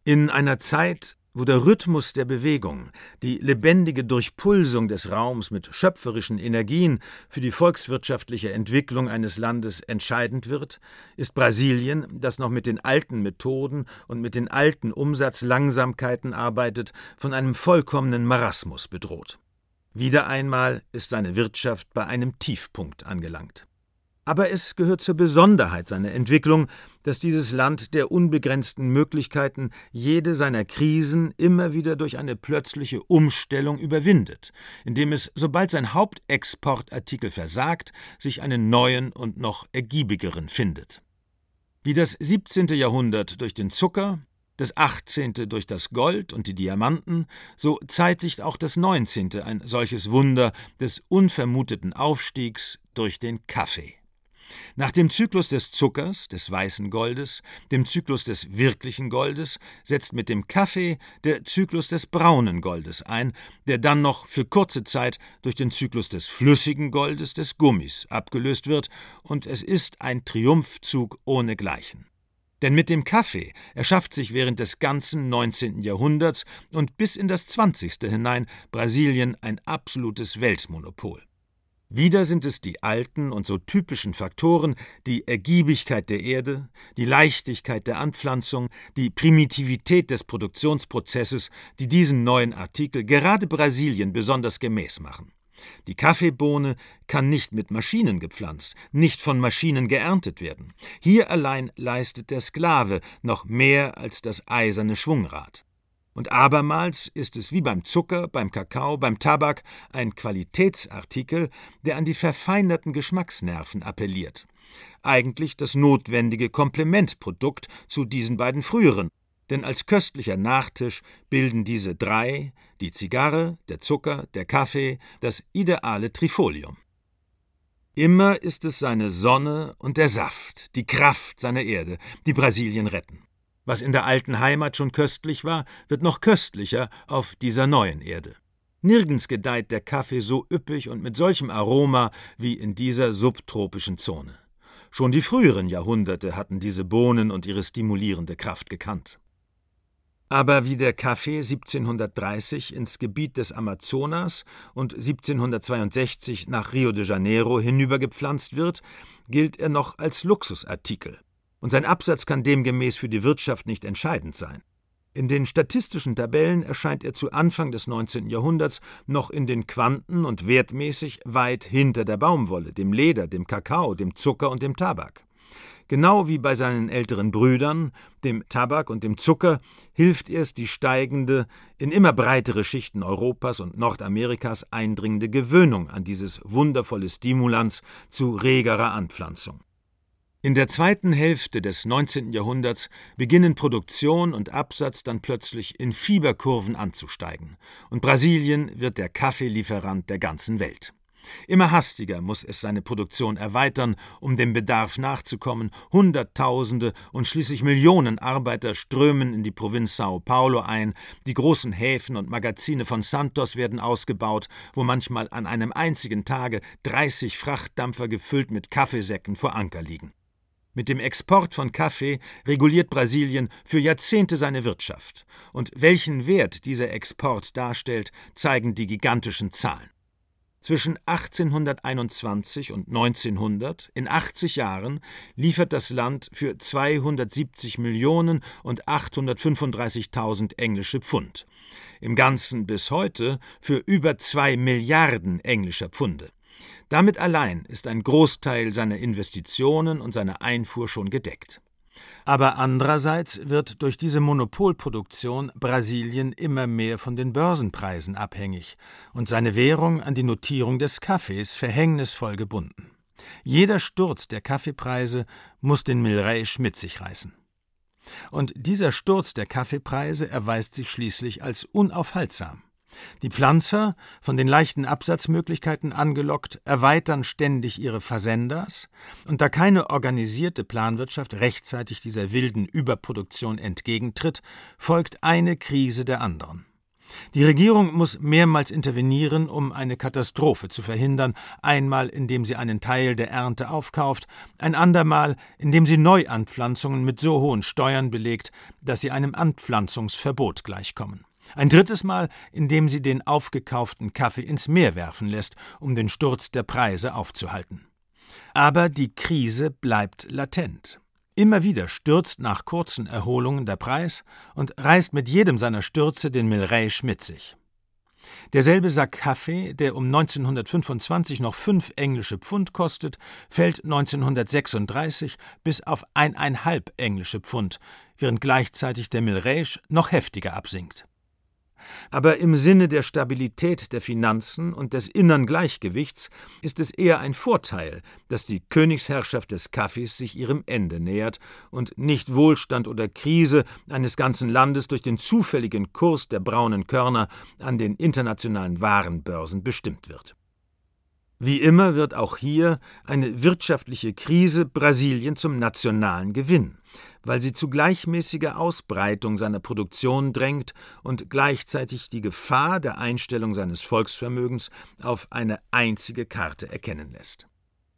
In einer Zeit, wo der Rhythmus der Bewegung, die lebendige Durchpulsung des Raums mit schöpferischen Energien für die volkswirtschaftliche Entwicklung eines Landes entscheidend wird, ist Brasilien, das noch mit den alten Methoden und mit den alten Umsatzlangsamkeiten arbeitet, von einem vollkommenen Marasmus bedroht. Wieder einmal ist seine Wirtschaft bei einem Tiefpunkt angelangt. Aber es gehört zur Besonderheit seiner Entwicklung, dass dieses Land der unbegrenzten Möglichkeiten jede seiner Krisen immer wieder durch eine plötzliche Umstellung überwindet, indem es, sobald sein Hauptexportartikel versagt, sich einen neuen und noch ergiebigeren findet. Wie das 17. Jahrhundert durch den Zucker, das 18. durch das Gold und die Diamanten, so zeitigt auch das 19. ein solches Wunder des unvermuteten Aufstiegs durch den Kaffee. Nach dem Zyklus des Zuckers, des weißen Goldes, dem Zyklus des wirklichen Goldes, setzt mit dem Kaffee der Zyklus des braunen Goldes ein, der dann noch für kurze Zeit durch den Zyklus des flüssigen Goldes, des Gummis, abgelöst wird, und es ist ein Triumphzug ohnegleichen. Denn mit dem Kaffee erschafft sich während des ganzen 19. Jahrhunderts und bis in das 20. hinein Brasilien ein absolutes Weltmonopol. Wieder sind es die alten und so typischen Faktoren, die Ergiebigkeit der Erde, die Leichtigkeit der Anpflanzung, die Primitivität des Produktionsprozesses, die diesen neuen Artikel gerade Brasilien besonders gemäß machen. Die Kaffeebohne kann nicht mit Maschinen gepflanzt, nicht von Maschinen geerntet werden. Hier allein leistet der Sklave noch mehr als das eiserne Schwungrad. Und abermals ist es wie beim Zucker, beim Kakao, beim Tabak ein Qualitätsartikel, der an die verfeinerten Geschmacksnerven appelliert. Eigentlich das notwendige Komplementprodukt zu diesen beiden früheren, denn als köstlicher Nachtisch bilden diese drei, die Zigarre, der Zucker, der Kaffee, das ideale Trifolium. Immer ist es seine Sonne und der Saft, die Kraft seiner Erde, die Brasilien retten. Was in der alten Heimat schon köstlich war, wird noch köstlicher auf dieser neuen Erde. Nirgends gedeiht der Kaffee so üppig und mit solchem Aroma wie in dieser subtropischen Zone. Schon die früheren Jahrhunderte hatten diese Bohnen und ihre stimulierende Kraft gekannt. Aber wie der Kaffee 1730 ins Gebiet des Amazonas und 1762 nach Rio de Janeiro hinübergepflanzt wird, gilt er noch als Luxusartikel. Und sein Absatz kann demgemäß für die Wirtschaft nicht entscheidend sein. In den statistischen Tabellen erscheint er zu Anfang des 19. Jahrhunderts noch in den Quanten und wertmäßig weit hinter der Baumwolle, dem Leder, dem Kakao, dem Zucker und dem Tabak. Genau wie bei seinen älteren Brüdern, dem Tabak und dem Zucker, hilft erst die steigende, in immer breitere Schichten Europas und Nordamerikas eindringende Gewöhnung an dieses wundervolle Stimulans zu regerer Anpflanzung. In der zweiten Hälfte des 19. Jahrhunderts beginnen Produktion und Absatz dann plötzlich in Fieberkurven anzusteigen, und Brasilien wird der Kaffeelieferant der ganzen Welt. Immer hastiger muss es seine Produktion erweitern, um dem Bedarf nachzukommen. Hunderttausende und schließlich Millionen Arbeiter strömen in die Provinz Sao Paulo ein, die großen Häfen und Magazine von Santos werden ausgebaut, wo manchmal an einem einzigen Tage 30 Frachtdampfer gefüllt mit Kaffeesäcken vor Anker liegen. Mit dem Export von Kaffee reguliert Brasilien für Jahrzehnte seine Wirtschaft. Und welchen Wert dieser Export darstellt, zeigen die gigantischen Zahlen. Zwischen 1821 und 1900, in 80 Jahren, liefert das Land für 270 Millionen und 835.000 englische Pfund. Im Ganzen bis heute für über 2 Milliarden englischer Pfunde. Damit allein ist ein Großteil seiner Investitionen und seiner Einfuhr schon gedeckt. Aber andererseits wird durch diese Monopolproduktion Brasilien immer mehr von den Börsenpreisen abhängig und seine Währung an die Notierung des Kaffees verhängnisvoll gebunden. Jeder Sturz der Kaffeepreise muss den Milrei mit sich reißen. Und dieser Sturz der Kaffeepreise erweist sich schließlich als unaufhaltsam. Die Pflanzer, von den leichten Absatzmöglichkeiten angelockt, erweitern ständig ihre Fazendas, und da keine organisierte Planwirtschaft rechtzeitig dieser wilden Überproduktion entgegentritt, folgt eine Krise der anderen. Die Regierung muss mehrmals intervenieren, um eine Katastrophe zu verhindern, einmal indem sie einen Teil der Ernte aufkauft, ein andermal indem sie Neuanpflanzungen mit so hohen Steuern belegt, dass sie einem Anpflanzungsverbot gleichkommen. Ein drittes Mal, indem sie den aufgekauften Kaffee ins Meer werfen lässt, um den Sturz der Preise aufzuhalten. Aber die Krise bleibt latent. Immer wieder stürzt nach kurzen Erholungen der Preis und reißt mit jedem seiner Stürze den Milreisch mit sich. Derselbe Sack Kaffee, der um 1925 noch 5 englische Pfund kostet, fällt 1936 bis auf 1,5 englische Pfund, während gleichzeitig der Milreisch noch heftiger absinkt. Aber im Sinne der Stabilität der Finanzen und des inneren Gleichgewichts ist es eher ein Vorteil, dass die Königsherrschaft des Kaffees sich ihrem Ende nähert und nicht Wohlstand oder Krise eines ganzen Landes durch den zufälligen Kurs der braunen Körner an den internationalen Warenbörsen bestimmt wird. Wie immer wird auch hier eine wirtschaftliche Krise Brasilien zum nationalen Gewinn, weil sie zu gleichmäßiger Ausbreitung seiner Produktion drängt und gleichzeitig die Gefahr der Einstellung seines Volksvermögens auf eine einzige Karte erkennen lässt.